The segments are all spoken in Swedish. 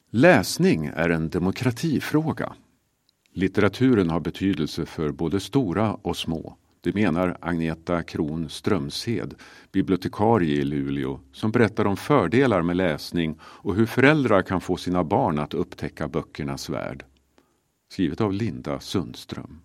Läsning är en demokratifråga. Litteraturen har betydelse för både stora och små. Det menar Agneta Kron Strömshed, bibliotekarie i Luleå, som berättar om fördelar med läsning och hur föräldrar kan få sina barn att upptäcka böckernas värld. Skrivet av Linda Sundström.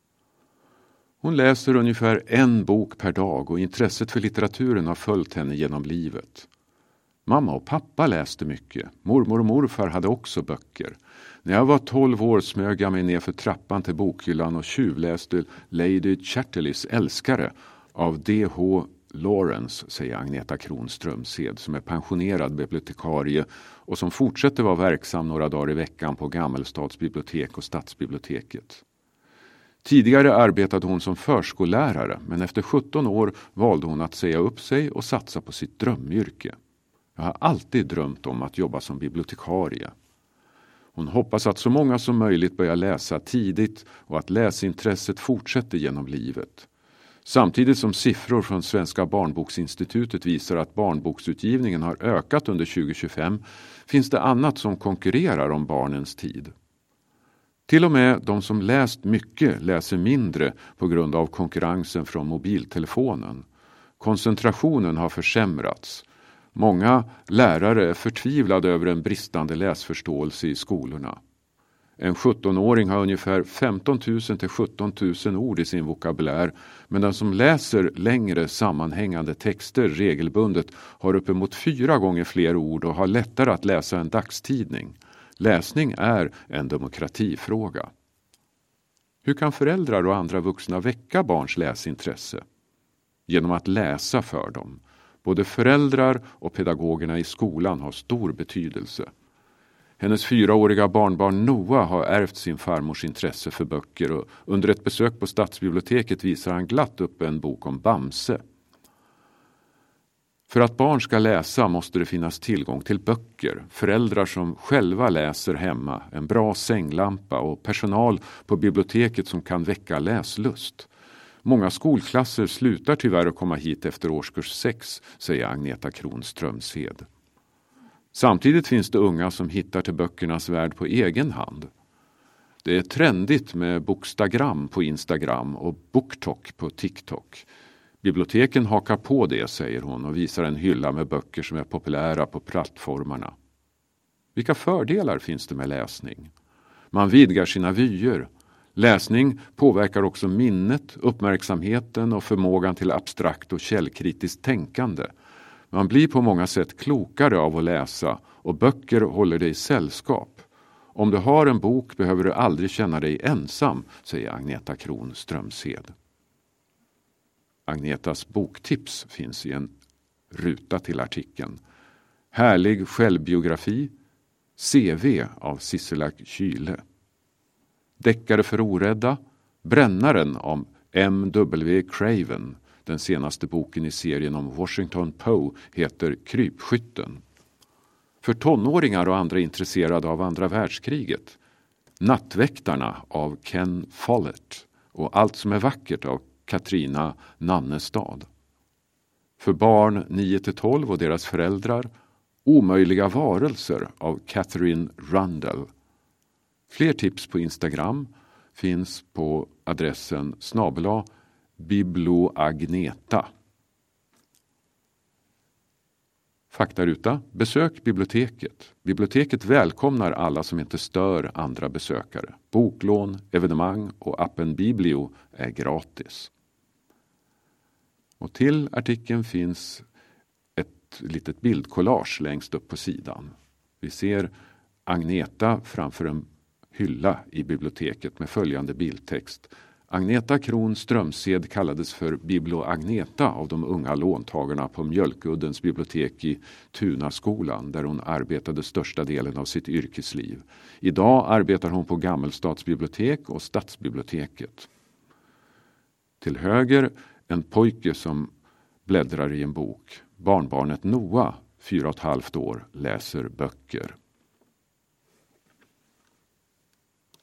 Hon läser ungefär en bok per dag och intresset för litteraturen har följt henne genom livet. Mamma och pappa läste mycket. Mormor och morfar hade också böcker. När jag var 12 år smög jag mig ner för trappan till bokhyllan och tjuvläste Lady Chatterleys älskare av D.H. Lawrence, säger Agneta Kron Strömshed, som är pensionerad bibliotekarie och som fortsätter vara verksam några dagar i veckan på Gammelstads bibliotek och Stadsbiblioteket. Tidigare arbetade hon som förskollärare, men efter 17 år valde hon att säga upp sig och satsa på sitt drömyrke. Jag har alltid drömt om att jobba som bibliotekarie. Hon hoppas att så många som möjligt börjar läsa tidigt och att läsintresset fortsätter genom livet. Samtidigt som siffror från Svenska barnboksinstitutet visar att barnboksutgivningen har ökat under 2025 finns det annat som konkurrerar om barnens tid. Till och med de som läst mycket läser mindre på grund av konkurrensen från mobiltelefonen. Koncentrationen har försämrats. Många lärare är förtvivlade över en bristande läsförståelse i skolorna. En 17-åring har ungefär 15 000 till 17 000 ord i sin vokabulär, men den som läser längre sammanhängande texter regelbundet har uppemot 4 gånger fler ord och har lättare att läsa en dagstidning. Läsning är en demokratifråga. Hur kan föräldrar och andra vuxna väcka barns läsintresse? Genom att läsa för dem. Både föräldrar och pedagogerna i skolan har stor betydelse. Hennes 4-åriga barnbarn Noah har ärvt sin farmors intresse för böcker och under ett besök på Stadsbiblioteket visar han glatt upp en bok om Bamse. För att barn ska läsa måste det finnas tillgång till böcker, föräldrar som själva läser hemma, en bra sänglampa och personal på biblioteket som kan väcka läslust. Många skolklasser slutar tyvärr att komma hit efter årskurs 6, säger Agneta Kron Strömshed. Samtidigt finns det unga som hittar till böckernas värld på egen hand. Det är trendigt med bokstagram på Instagram och BookTok på TikTok. Biblioteken hakar på det, säger hon, och visar en hylla med böcker som är populära på plattformarna. Vilka fördelar finns det med läsning? Man vidgar sina vyer. Läsning påverkar också minnet, uppmärksamheten och förmågan till abstrakt och källkritiskt tänkande. Man blir på många sätt klokare av att läsa och böcker håller dig i sällskap. Om du har en bok behöver du aldrig känna dig ensam, säger Agneta Kron Strömshed. Agnetas boktips finns i en ruta till artikeln. Härlig självbiografi, CV av Sissela Kyle. Deckare för orädda, Brännaren om M.W. Craven. Den senaste boken i serien om Washington Poe heter Krypskytten. För tonåringar och andra intresserade av andra världskriget. Nattväktarna av Ken Follett och Allt som är vackert av Katrina Nannestad. För barn 9-12 och deras föräldrar Omöjliga varelser av Catherine Rundell. Fler tips på Instagram finns på adressen @bibloagneta. Faktaruta. Besök biblioteket. Biblioteket välkomnar alla som inte stör andra besökare. Boklån, evenemang och appen Biblio är gratis. Och till artikeln finns ett litet bildkollage längst upp på sidan. Vi ser Agneta framför en hylla i biblioteket med följande bildtext. Agneta Kron Strömshed kallades för Biblo Agneta av de unga låntagarna på Mjölkuddens bibliotek i Tunaskolan där hon arbetade största delen av sitt yrkesliv. Idag arbetar hon på Gammelstads bibliotek och Stadsbiblioteket. Till höger en pojke som bläddrar i en bok. Barnbarnet Noah, 4,5 år, läser böcker.